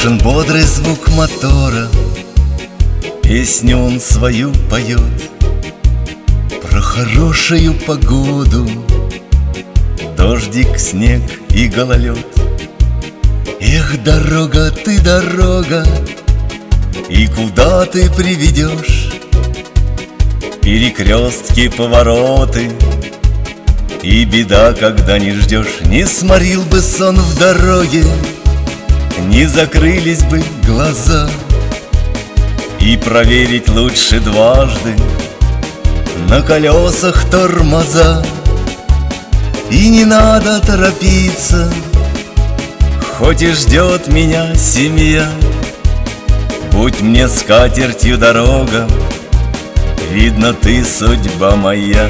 Слышен бодрый звук мотора, песню он свою поет про хорошую погоду, дождик, снег и гололед. Эх, дорога ты, дорога, и куда ты приведешь? Перекрестки, повороты, и беда, когда не ждешь. Не сморил бы сон в дороге, не закрылись бы глаза, и проверить лучше дважды на колесах тормоза. И не надо торопиться, хоть и ждет меня семья. Будь мне скатертью дорога, видно, ты судьба моя.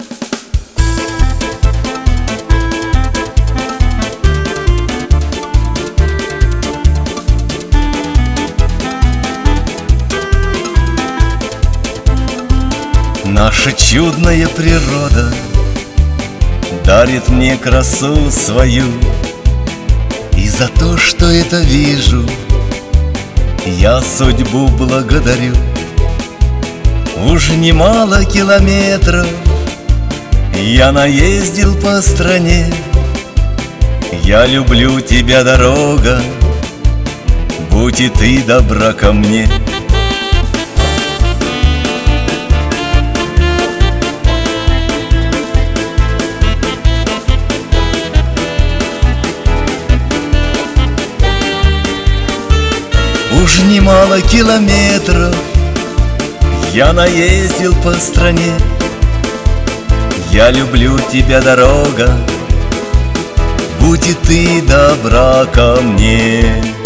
Наша чудная природа дарит мне красу свою, и за то, что это вижу, я судьбу благодарю. Уж немало километров я наездил по стране. Я люблю тебя, дорога, будь и ты добра ко мне. Уж немало километров я наездил по стране. Я люблю тебя, дорога, будь и ты добра ко мне.